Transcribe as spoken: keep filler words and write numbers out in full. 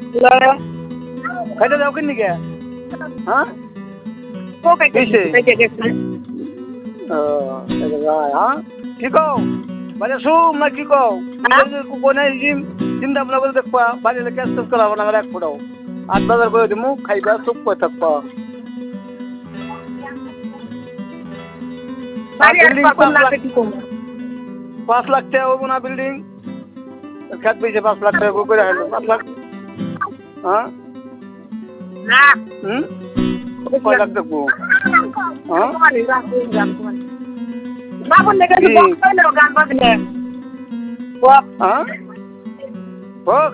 খাইতে যাও কিনি কে হ্যাঁ ও কাইতে কাইতে গেছে ও হ্যাঁ কি কও মানে শুম না কি কও কোনে জিম চিন্তা ভাবনা করে দেখবা বাড়িতে ক্যাশ ট্যাশ করাবো না এক ফোটাও আট বাজার করে দিমু খাইবা চুপ করে থাকবা পাঁচ লাখ টাকা হবো না বিল্ডিং খেত পেয়েছে পাঁচ লাখ টাকা করে হারলো পাঁচ লাখ হ্যাঁ হুম কয় লাখ দেখবো হ্যাঁ হ্যাঁ